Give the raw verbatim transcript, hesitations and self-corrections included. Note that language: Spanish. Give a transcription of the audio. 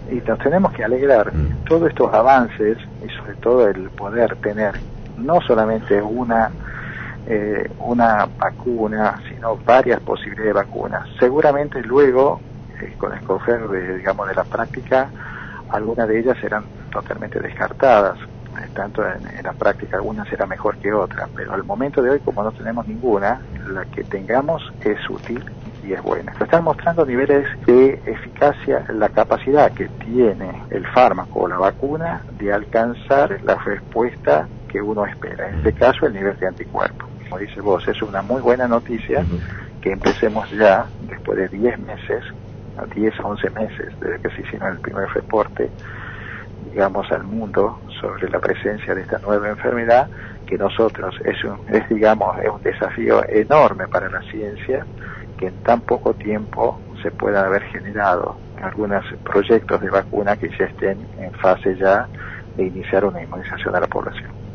y nos tenemos que alegrar. Mm. Todos estos avances, y sobre todo el poder tener no solamente una eh, una vacuna, sino varias posibilidades de vacunas. Seguramente luego, eh, con el escoger de, digamos, de la práctica, algunas de ellas serán totalmente descartadas. Eh, tanto en, en la práctica, alguna será mejor que otra, pero al momento de hoy, como no tenemos ninguna, la que tengamos es útil y es buena. Se están mostrando niveles de eficacia, la capacidad que tiene el fármaco o la vacuna de alcanzar la respuesta que uno espera. En este caso, el nivel de anticuerpos. Como dice vos, es una muy buena noticia uh-huh. que empecemos ya, después de diez meses, diez a once meses, desde que se hicieron el primer reporte, digamos, al mundo sobre la presencia de esta nueva enfermedad, que nosotros, es un, es digamos, es un desafío enorme para la ciencia, que en tan poco tiempo se puedan haber generado algunos proyectos de vacuna que ya estén en fase ya de iniciar una inmunización a la población.